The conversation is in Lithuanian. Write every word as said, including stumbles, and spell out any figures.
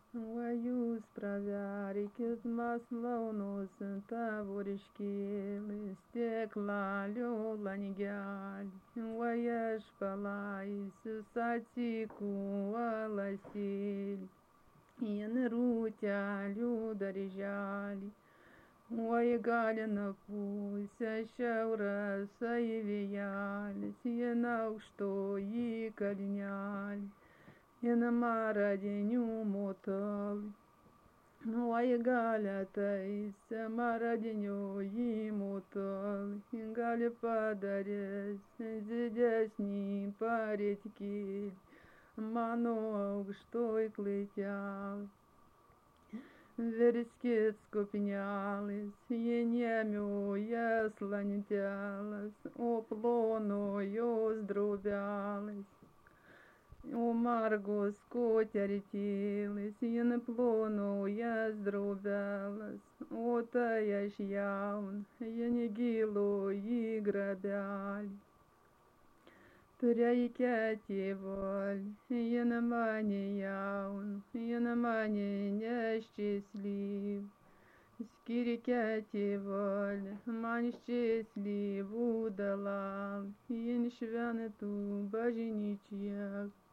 Va jūs praverkit maslaunus tavoriškėlis, stiklalių langelį, va aš palaisiu sacikų alasėlį, in rūtelių darželį. Oi galina pusę šiaurės vėjelis, jin aukštoji kalnelį, jin maradinių motalai. Oi galia taise maradinioji motalai, gali padarės didesnį pareitkėlį, mano aukštoj klaikelį. Verskit skopinėlis, jie nemiojas lantelas, o plono jos drobelis. O margos kotertėlis, jin plono jas drobelas, o tai aš jaun, jin gilo į grabelį. Turėkia tėvol, jin mane jaun, jin mane neščėslyv. Skirkia tėvol, man ščėslyvų dalal, jin šventų bažnyčią